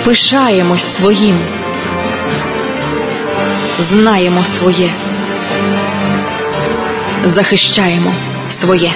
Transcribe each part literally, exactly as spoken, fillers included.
Пишаємось своїм, знаємо своє, захищаємо своє.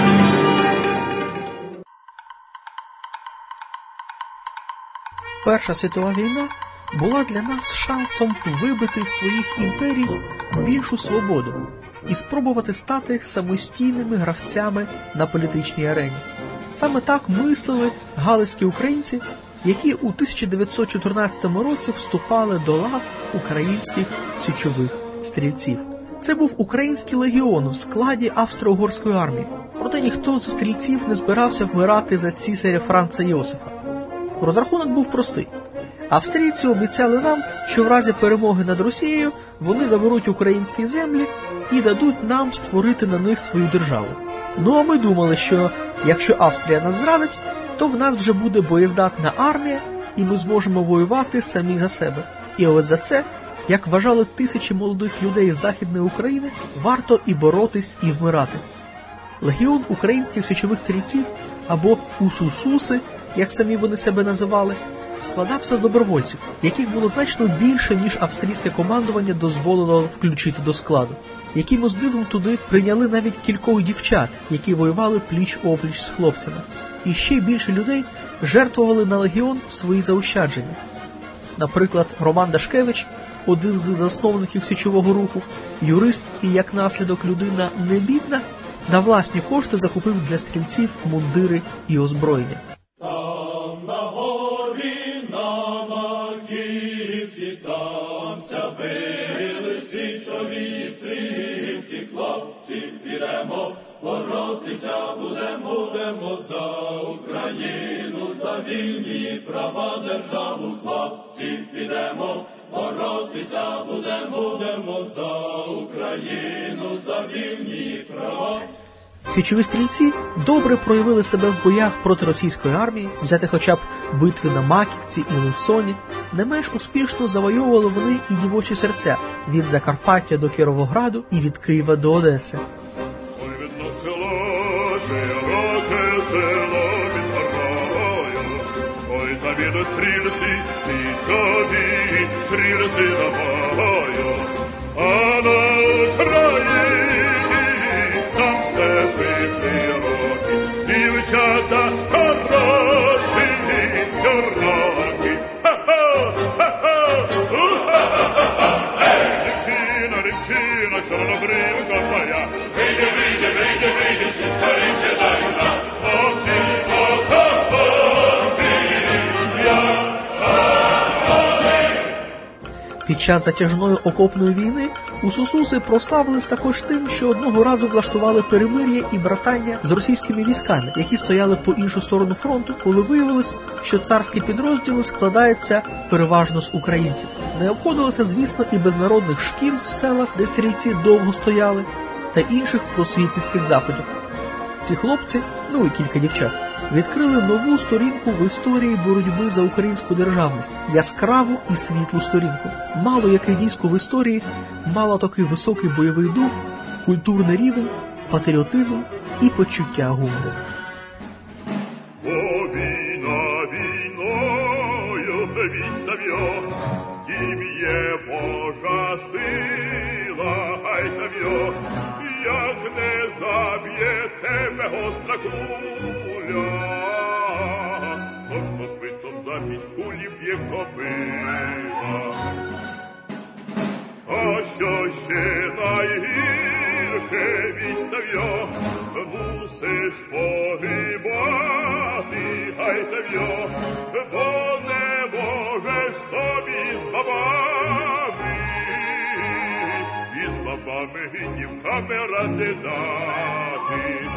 Перша світова війна була для нас шансом вибити в своїх імперій більшу свободу і спробувати стати самостійними гравцями на політичній арені. Саме так мислили галицькі українці, які у тисяча дев'ятсот чотирнадцятому році вступали до лав українських січових стрільців. Це був український легіон в складі австро-угорської армії. Проте ніхто з стрільців не збирався вмирати за цісаря Франца Йосифа. Розрахунок був простий. Австрійці обіцяли нам, що в разі перемоги над Росією вони заберуть українські землі і дадуть нам створити на них свою державу. Ну а ми думали, що якщо Австрія нас зрадить, то в нас вже буде боєздатна армія, і ми зможемо воювати самі за себе. І ось за це, як вважали тисячі молодих людей з Західної України, варто і боротись, і вмирати. Легіон українських січових стрільців, або УСУСУСи, як самі вони себе називали, складався з добровольців, яких було значно більше, ніж австрійське командування дозволило включити до складу. Якимось дивом туди прийняли навіть кількох дівчат, які воювали пліч-опліч з хлопцями. І ще більше людей жертвували на легіон свої заощадження. Наприклад, Роман Дашкевич, один з засновників січового руху, юрист і, як наслідок, людина не бідна, на власні кошти закупив для стрільців мундири і озброєння. Там на горі, на маківці, там ся били січові стрільці, хлопці, підемо, боротися будемо, будемо за Україну, за вільні права державу, хлопці, підемо, боротися будемо, будемо за Україну, за вільні права. Січові стрільці добре проявили себе в боях проти російської армії, взяти хоча б битви на Маківці і Лисоні. Не менш успішно завойовували вони і дівочі серця від Закарпаття до Кіровограду і від Києва до Одеси. Ой, видно село, широке село під горою, ой, та від стрільці, січові стрільці ногою, а на Україні там степи широкі, дівчата хороші, чорнокі. Ха-ха, ха-ха, у-ха-ха-ха-ха. Ей, дівчина, дівчина, чорнобривка моя, вийди, вийди, вийди, вийди, чи скоріше дай нам. Хлопці, хлопці, я самий. Під час затяжної окопної війни УСУСУСи прославились також тим, що одного разу влаштували перемир'я і братання з російськими військами, які стояли по іншу сторону фронту, коли виявилось, що царські підрозділи складаються переважно з українців. Не обходилося, звісно, і без народних шкіл в селах, де стрільці довго стояли, та інших просвітницьких заходів. Ці хлопці, ну і кілька дівчат, відкрили нову сторінку в історії боротьби за українську державність, яскраву і світлу сторінку. Мало яке військо в історії мало такий високий бойовий дух, культурний рівень, патріотизм і почуття гумору. О, війна війною вістав'я, втім є Божа сила, гай тав'я, як не заб'є тебе гостра куля, то копитом замість кулі б'є кобила. А що ще найгірше, вістав'я, мусиш погибати, гай тав'я, бо не можеш собі з бабами, і з бабами і дівками ради дати.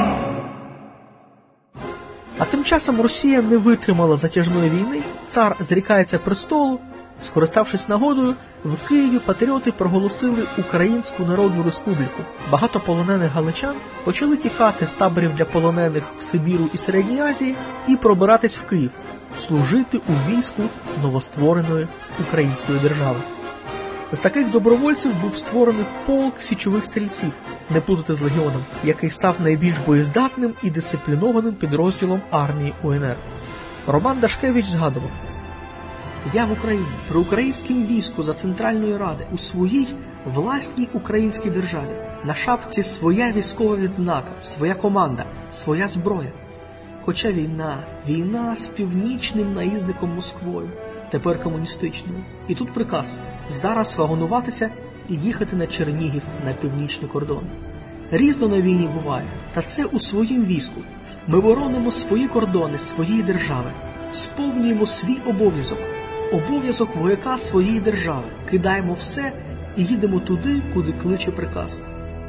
А тим часом Росія не витримала затяжної війни, цар зрікається престолу. Скориставшись нагодою, в Києві патріоти проголосили Українську Народну Республіку. Багато полонених галичан почали тікати з таборів для полонених в Сибіру і Середній Азії і пробиратись в Київ, служити у війську новоствореної української держави. З таких добровольців був створений полк січових стрільців, не плутати з легіоном, який став найбільш боєздатним і дисциплінованим підрозділом армії УНР. Роман Дашкевич згадував: Я в Україні, при українському війську за Центральної Ради, у своїй власній українській державі. На шапці своя військова відзнака, своя команда, своя зброя. Хоча війна, війна з північним наїзником Москвою, тепер комуністичною. І тут приказ – зараз вагонуватися і їхати на Чернігів, на північний кордон. Різно на війні буває, та це у своїм війську. Ми боронимо свої кордони, своєї держави, сповнюємо свій обов'язок, обов'язок вояка своєї держави, кидаємо все і їдемо туди, куди кличе приказ.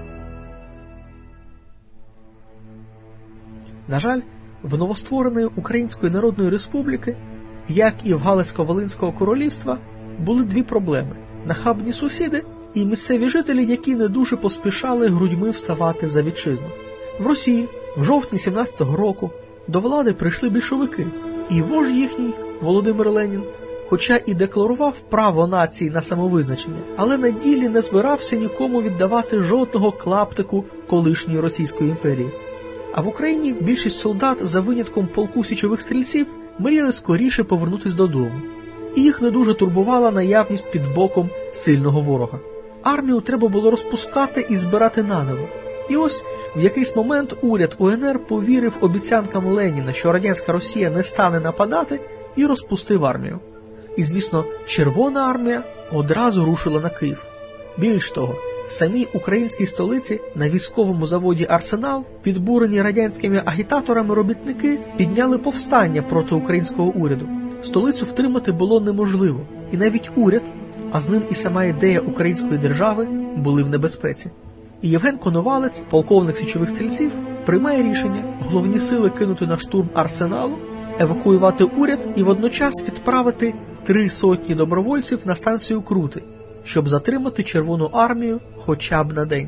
На жаль, в новоствореної Української Народної Республіки, як і в Галицько-Волинського королівства, були дві проблеми – нахабні сусіди і місцеві жителі, які не дуже поспішали грудьми вставати за вітчизну. В Росії в жовтні сімнадцятого року до влади прийшли більшовики, і вождь їхній, Володимир Ленін, хоча і декларував право нації на самовизначення, але на ділі не збирався нікому віддавати жодного клаптику колишньої Російської імперії. А в Україні більшість солдат, за винятком полку січових стрільців, мріяли скоріше повернутися додому. І їх не дуже турбувала наявність під боком сильного ворога. Армію треба було розпускати і збирати наново. І ось в якийсь момент уряд УНР повірив обіцянкам Леніна, що радянська Росія не стане нападати, і розпустив армію. І, звісно, Червона армія одразу рушила на Київ. Більш того, в самій українській столиці на військовому заводі «Арсенал» підбурені радянськими агітаторами робітники підняли повстання проти українського уряду. Столицю втримати було неможливо, і навіть уряд, а з ним і сама ідея української держави, були в небезпеці. І Євген Коновалець, полковник січових стрільців, приймає рішення головні сили кинути на штурм «Арсеналу», евакуювати уряд і водночас відправити три сотні добровольців на станцію Крути, щоб затримати Червону армію хоча б на день.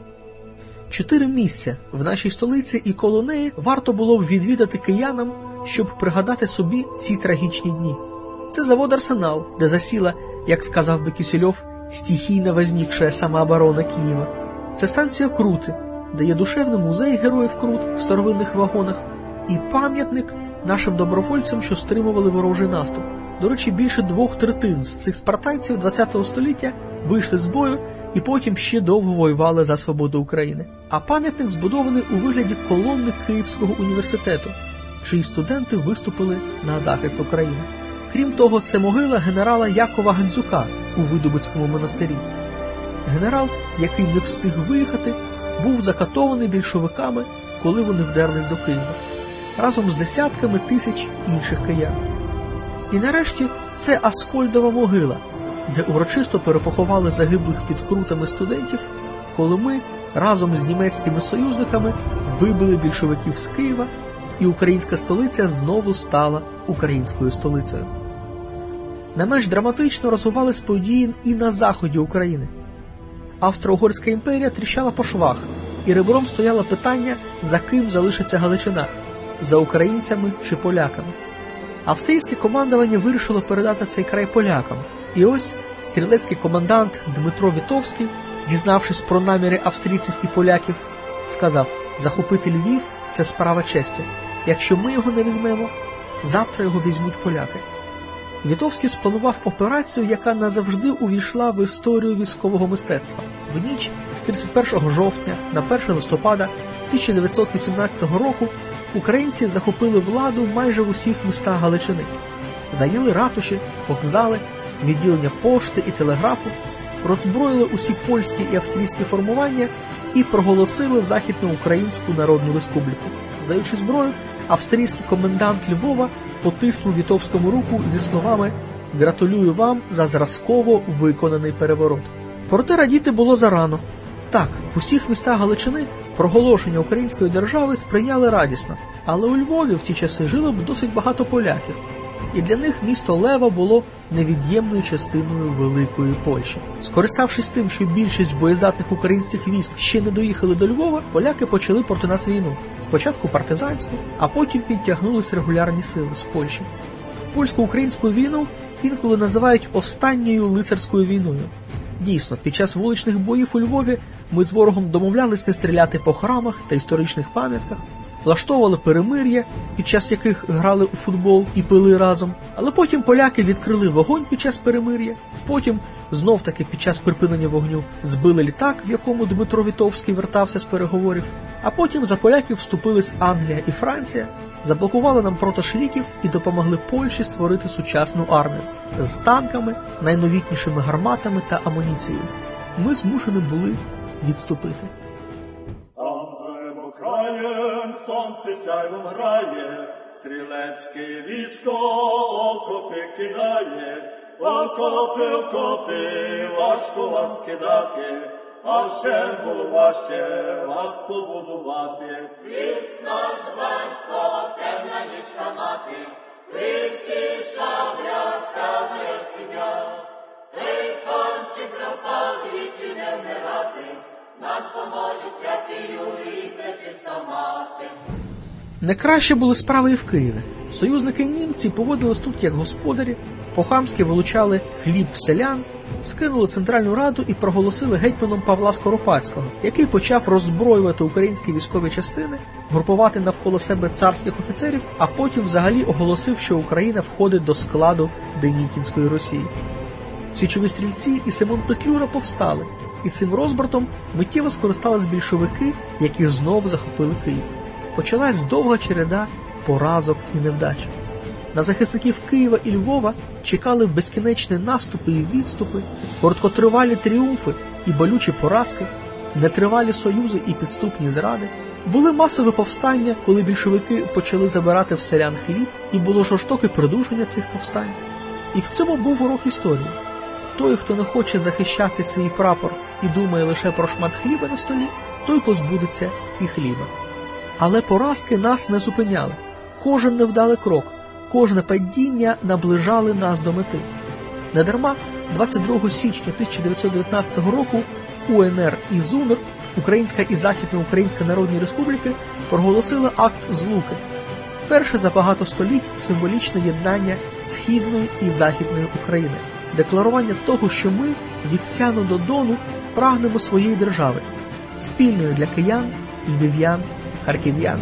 Чотири місця в нашій столиці і коло неї варто було б відвідати киянам, щоб пригадати собі ці трагічні дні. Це завод «Арсенал», де засіла, як сказав би Кісельов, стихійно возникшая самооборона Києва. Це станція Крути, де є душевний музей героїв Крут в старовинних вагонах і пам'ятник нашим добровольцям, що стримували ворожий наступ. До речі, більше двох третин з цих спартанців ХХ століття вийшли з бою і потім ще довго воювали за свободу України. А пам'ятник збудований у вигляді колони Київського університету, чиї студенти виступили на захист України. Крім того, це могила генерала Якова Гандзюка у Видубицькому монастирі. Генерал, який не встиг виїхати, був закатований більшовиками, коли вони вдерлись до Києва, разом з десятками тисяч інших киян. І нарешті це Аскольдова могила, де урочисто перепоховали загиблих під Крутами студентів, коли ми разом з німецькими союзниками вибили більшовиків з Києва, і українська столиця знову стала українською столицею. Не менш драматично розвивались події і на заході України. Австро-Угорська імперія тріщала по швах, і ребром стояло питання, за ким залишиться Галичина – за українцями чи поляками. Австрійське командування вирішило передати цей край полякам. І ось стрілецький комендант Дмитро Вітовський, дізнавшись про наміри австрійців і поляків, сказав: «Захопити Львів – це справа честі. Якщо ми його не візьмемо, завтра його візьмуть поляки». Вітовський спланував операцію, яка назавжди увійшла в історію військового мистецтва. В ніч з тридцять першого жовтня на перше листопада тисяча дев'ятсот вісімнадцятого року українці захопили владу майже в усіх містах Галичини. Зайняли ратуші, вокзали, відділення пошти і телеграфу, роззброїли усі польські і австрійські формування і проголосили Західноукраїнську Народну Республіку. Здаючи зброю, австрійський комендант Львова потиснув Вітовському руку зі словами «Гратулюю вам за зразково виконаний переворот». Проте радіти було зарано. Так, в усіх містах Галичини проголошення української держави сприйняли радісно, але у Львові в ті часи жило б досить багато поляків, і для них місто Лева було невід'ємною частиною Великої Польщі. Скориставшись тим, що більшість боєздатних українських військ ще не доїхали до Львова, поляки почали проти нас війну. Спочатку партизанську, а потім підтягнулись регулярні сили з Польщі. Польсько-українську війну інколи називають останньою лицарською війною. Дійсно, під час вуличних боїв у Львові ми з ворогом домовлялись не стріляти по храмах та історичних пам'ятках. влаштовували перемир'я, під час яких грали у футбол і пили разом. Але потім поляки відкрили вогонь під час перемир'я, потім знов-таки під час припинення вогню збили літак, в якому Дмитро Вітовський вертався з переговорів, а потім за поляків вступились Англія і Франція, заблокували нам продаж ліків і допомогли Польщі створити сучасну армію з танками, найновітнішими гарматами та амуніцією. Ми змушені були відступити. Там за краєм сонце сяйвом грає, стрілецьке військо окопи кидає, окопи, окопи, важко вас кидати, а ще було важче вас побудувати. Ліс наш батько, темна нічка мати, Христі шабля, вся моя сім'я. Ей, панче пропав, двічі не вмирати, нам поможе святий Юрій, пречиста мати. Не краще були справи і в Києві. Союзники німці поводились тут як господарі, по-хамськи вилучали хліб в селян, скинули Центральну Раду і проголосили гетьманом Павла Скоропадського, який почав роззброювати українські військові частини, групувати навколо себе царських офіцерів, а потім взагалі оголосив, що Україна входить до складу Денікінської Росії. Січові стрільці і Симон Петлюра повстали, і цим розбратом миттєво скористались більшовики, які знов захопили Київ. Почалась довга череда поразок і невдач. На захисників Києва і Львова чекали безкінечні наступи і відступи, короткотривалі тріумфи і болючі поразки, нетривалі союзи і підступні зради. Були масові повстання, коли більшовики почали забирати в селян хліб, і було жорстоке придушення цих повстань. І в цьому був урок історії. Той, хто не хоче захищати свій прапор і думає лише про шмат хліба на столі, той позбудеться і хліба. Але поразки нас не зупиняли. Кожен невдалий крок, кожне падіння наближали нас до мети. Недарма двадцять другого січня тисяча дев'ятсот дев'ятнадцятого року УНР і ЗУНР, Українська і Західноукраїнська Народні Республіки, проголосили акт Злуки. Перше за багато століть символічне єднання Східної і Західної України. Декларування того, що ми від Сяну до Дону прагнемо своєї держави, спільної для киян, львів'ян, харків'ян.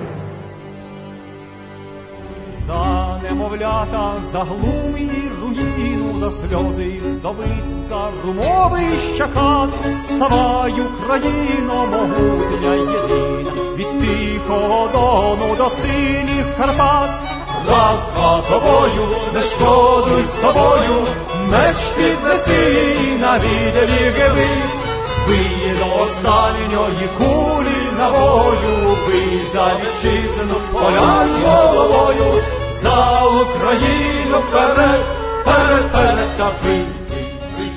За немовлята, за глум і руїну, за сльози вдовиць, за румови щакат, вставай, Україно, могутня єдина, від Тихого Дону до синіх Карпат. Раз, два, тобою, не шкодуй собою, меч піднеси на віделі геви. Бий до останньої кулі набою, бий за вітчизну, полянь головою, за Україну вперед, вперед, вперед та бий, бий.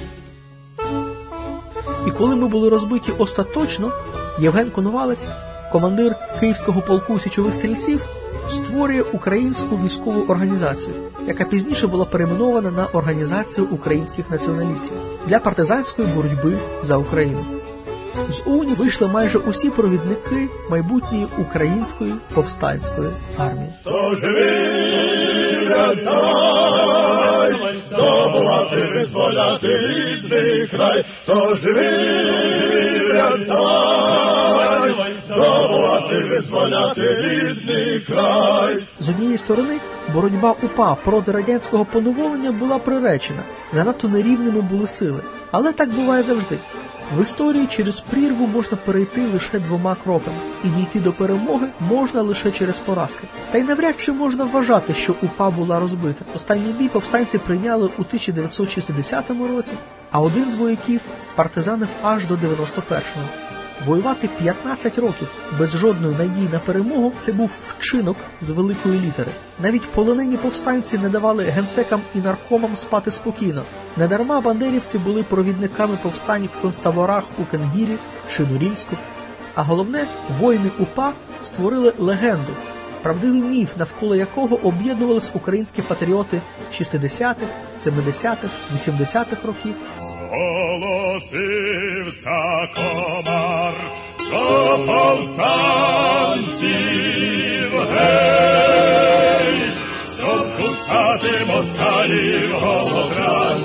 І коли ми були розбиті остаточно, Євген Коновалець, командир Київського полку січових стрільців, створює українську військову організацію, яка пізніше була перейменована на Організацію українських націоналістів для партизанської боротьби за Україну. З УНІ вийшли майже усі провідники майбутньої української повстанської армії. Тож віряцай, здобувати, визволяти рідний край. Тож віряцай, здобувати, визволяти рідний край. З однієї сторони, боротьба УПА проти радянського поневолення була приречена, занадто нерівними були сили. Але так буває завжди. В історії через прірву можна перейти лише двома кроками, і дійти до перемоги можна лише через поразки. Та й навряд чи можна вважати, що УПА була розбита. Останній бій повстанці прийняли у тисяча дев'ятсот шістдесятому році, а один з вояків партизанив аж до дев'яносто першого. Воювати п'ятнадцять років без жодної надії на перемогу – це був вчинок з великої літери. Навіть полонені повстанці не давали генсекам і наркомам спати спокійно. Недарма бандерівці були провідниками повстань в концтаборах у Кенгірі чи Норільську. А головне, воїни УПА створили легенду, правдивий міф, навколо якого об'єднувались українські патріоти шістдесятих, семидесятих, вісімдесятих років. Зголосився комар до повстанців, гей, щоб кусати москалів голодранців.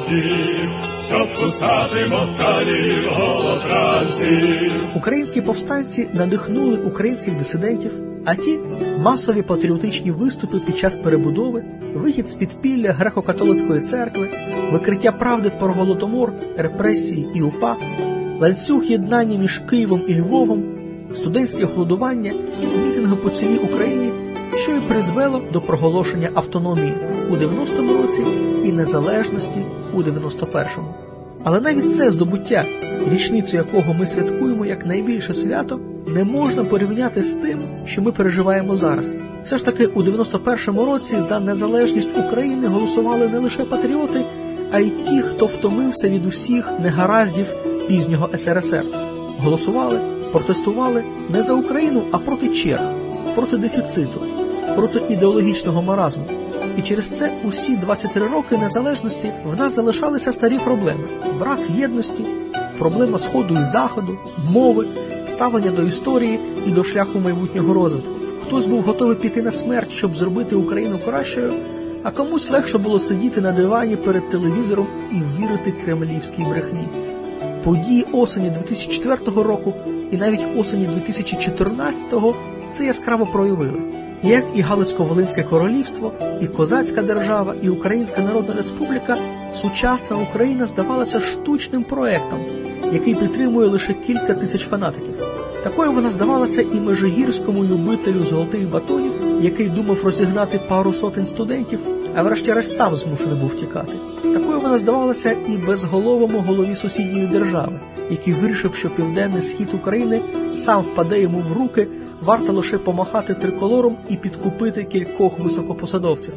танців, щоб кусати москалів голодранців. Українські повстанці надихнули українських дисидентів, а ті масові патріотичні виступи під час перебудови, вихід з підпілля греко-католицької церкви, викриття правди про Голодомор, репресії і УПА, ланцюг єднання між Києвом і Львовом, студентське голодування, мітинги по цілій Україні, що й призвело до проголошення автономії у дев'яностому році і незалежності у дев'яносто першому. Але навіть це здобуття, річницю якого ми святкуємо як найбільше свято, не можна порівняти з тим, що ми переживаємо зараз. Все ж таки у дев'яносто першому році за незалежність України голосували не лише патріоти, а й ті, хто втомився від усіх негараздів пізнього ес ер ес ер. Голосували, протестували не за Україну, а проти черг, проти дефіциту, проти ідеологічного маразму. І через це усі двадцять три роки незалежності в нас залишалися старі проблеми. Брак єдності, проблема Сходу і Заходу, мови, ставлення до історії і до шляху майбутнього розвитку. Хтось був готовий піти на смерть, щоб зробити Україну кращою, а комусь легше було сидіти на дивані перед телевізором і вірити кремлівській брехні. Події осені дві тисячі четвертого року і навіть осені дві тисячі чотирнадцятого це яскраво проявили. Як і Галицько-Волинське королівство, і Козацька держава, і Українська Народна Республіка, сучасна Україна здавалася штучним проектом, який підтримує лише кілька тисяч фанатиків. Такою вона здавалася і межигірському любителю золотих батонів, який думав розігнати пару сотень студентів, а врешті-решт сам змушений був тікати. Такою вона здавалася і безголовому голові сусідньої держави, який вирішив, що південний схід України сам впаде йому в руки, варто лише помахати триколором і підкупити кількох високопосадовців.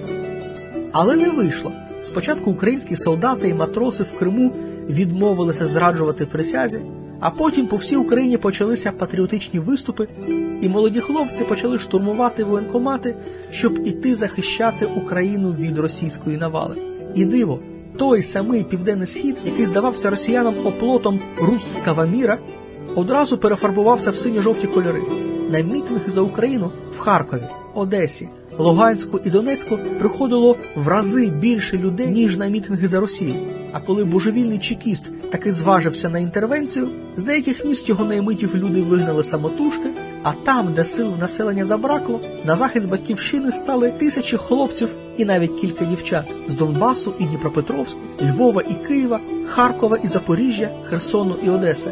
Але не вийшло. Спочатку українські солдати і матроси в Криму відмовилися зраджувати присязі, а потім по всій Україні почалися патріотичні виступи, і молоді хлопці почали штурмувати воєнкомати, щоб іти захищати Україну від російської навали. І диво, той самий Південний Схід, який здавався росіянам оплотом «Руського міра», одразу перефарбувався в синьо-жовті кольори. На мітинги за Україну в Харкові, Одесі, Луганську і Донецьку приходило в рази більше людей, ніж на мітинги за Росію. А коли божевільний чекіст таки зважився на інтервенцію, з деяких міст його наймитів люди вигнали самотужки, а там, де сил в населення забракло, на захист батьківщини стали тисячі хлопців і навіть кілька дівчат з Донбасу і Дніпропетровську, Львова і Києва, Харкова і Запоріжжя, Херсону і Одеси.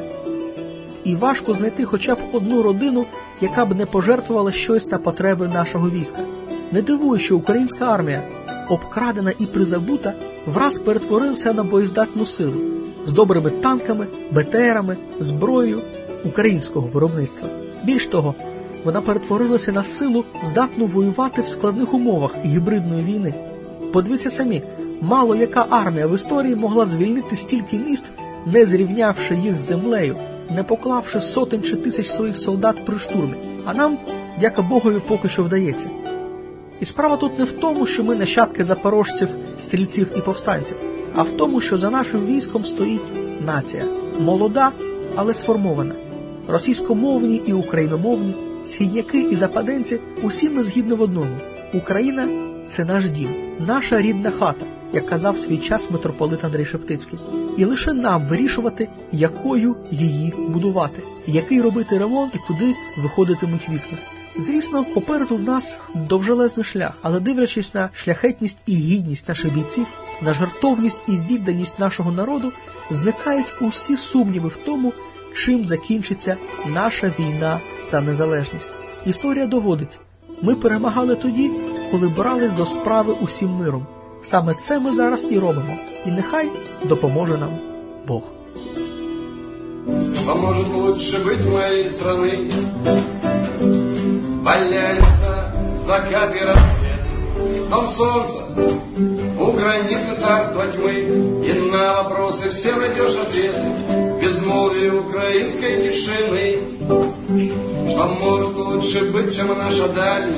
І важко знайти хоча б одну родину, яка б не пожертвувала щось на потреби нашого війська. Не дивує, що українська армія, обкрадена і призабута, враз перетворилася на боєздатну силу з добрими танками, бе те ерами, зброєю українського виробництва. Більш того, вона перетворилася на силу, здатну воювати в складних умовах гібридної війни. Подивіться самі, мало яка армія в історії могла звільнити стільки міст, не зрівнявши їх з землею, не поклавши сотень чи тисяч своїх солдат при штурмі. А нам, дяка Богові, поки що вдається. І справа тут не в тому, що ми нащадки запорожців, стрільців і повстанців, а в тому, що за нашим військом стоїть нація. Молода, але сформована. Російськомовні і україномовні, східняки і западенці – усі ми згідно в одному. Україна – це наш дім, наша рідна хата, як казав свій час митрополит Андрій Шептицький. І лише нам вирішувати, якою її будувати, який робити ремонт і куди виходитимуть вікна. Звісно, попереду в нас довжелезний шлях, але дивлячись на шляхетність і гідність наших бійців, на жертовність і відданість нашого народу, зникають усі сумніви в тому, чим закінчиться наша війна за незалежність. Історія доводить, ми перемагали тоді, коли брались до справи усім миром. Саме це ми зараз і робимо. І нехай допоможе нам Бог. Поможет лучше быть моей страны. Валяются закаты и рассветы, но солнце у границы царства тьмы, и на вопросы все найдешь ответы в безмолвии украинской тишины. Что может лучше быть, чем наша даль?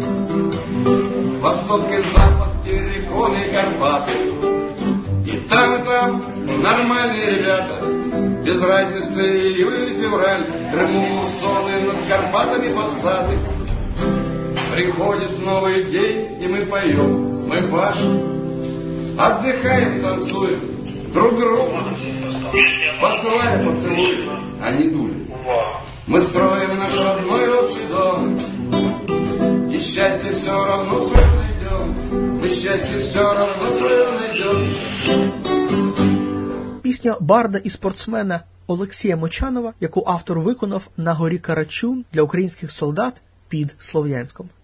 Восток и запад, Терриконы и Карпаты. И там, и там нормальные ребята, без разницы июль или февраль, Крыму муссоны, над Карпатами посады. Приходит новый день, и мы поем, мы пашем, отдыхаем, танцуем, друг другу, посылая поцелуй, а не дули. Мы строим наш родной общий дом, и счастье все равно свое найдем, мы счастье все равно свое найдем. Пісня барда і спортсмена Олексія Мочанова, яку автор виконав на горі Карачун для українських солдат під Слов'янськом.